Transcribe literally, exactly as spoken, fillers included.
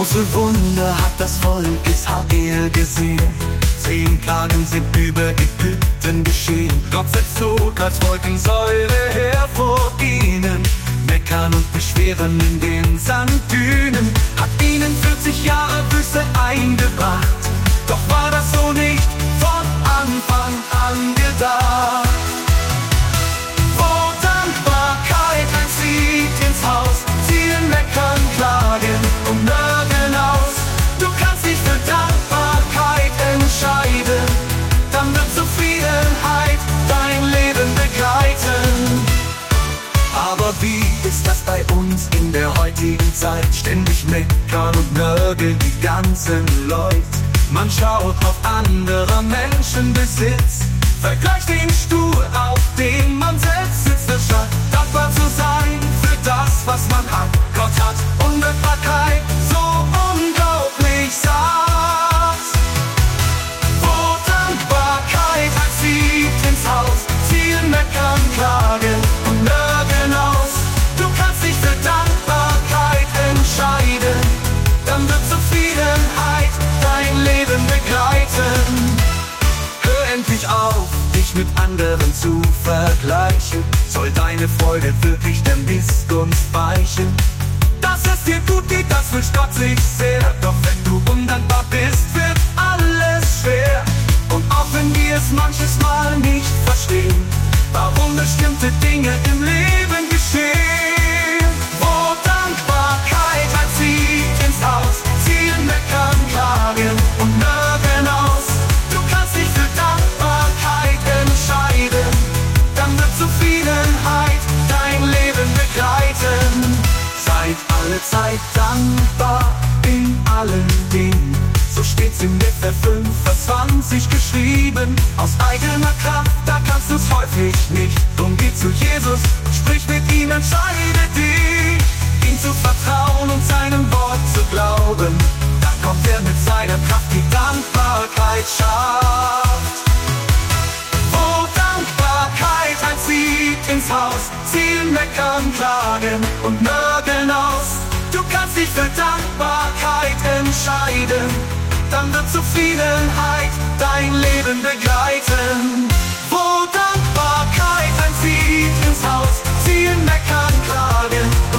Große Wunder hat das Volk Israel gesehen. Zehn Plagen sind über Ägypten geschehen. Gott setzt Sog als Wolkensäule her vor ihnen. Meckern und beschweren in den Sanddünen. Hat ihnen vierzig Jahre Wüste eingebracht. Doch war das so nicht von Anfang an gedacht. Wo Dankbarkeit einzieht ins Haus, ziehen Meckern, Klagen und Nörgeln aus. Du kannst dich für Dankbarkeit entscheiden, dann wird Zufriedenheit dein Leben begleiten. Aber wie ist das bei uns in der heutigen Zeit? Ständig meckern und nörgeln die ganzen Leute. Man schaut auf andere Menschen Besitz, vergleicht den Stuhl, auf den man selbst sitzt. Es statt dankbar zu sein für das, was man hat. Gott hat Undankbarkeit so unglaublich satt. Wo Dankbarkeit einzieht ins Haus, ziehen Meckern, Klagen und Nörgeln aus. Du kannst dich für Dankbarkeit entscheiden, dann wird Zufriedenheit dein Leben begleiten. Hör endlich auf, dich mit anderen zu vergleichen. Soll deine Freude wirklich der Missgunst weichen? Dass es dir gut geht, das wünscht Gott sich sehr. Doch wenn du undankbar bist, wird alles schwer. Und auch wenn wir es manches Mal nicht verstehen, warum bestimmte Dinge im Leben geschehen. Wo Dankbarkeit einzieht ins Haus, ziehen Meckern, Klagen und Nörgeln aus. Du kannst dich für Dankbarkeit entscheiden, dann wird Zufriedenheit dein Leben begleiten. Seid alle Zeit dankbar in allen Dingen. So steht's im Epheser fünf, Vers zwanzig geschrieben. Aus eigener Kraft, da kannst du's häufig nicht. Drum geh zu Jesus, sprich mit ihm, entscheide dich, ihm zu vertrauen und seinem Wort zu glauben. Dann kommt er mit seiner Kraft, die Dankbarkeit schafft. Wo Dankbarkeit einzieht ins Haus, ziehen Meckern, Klagen und Nörgeln aus. Du kannst dich für Dankbarkeit entscheiden, dann wird Zufriedenheit dein Leben begleiten. Wo Dankbarkeit einzieht ins Haus, ziehen Meckern, Klagen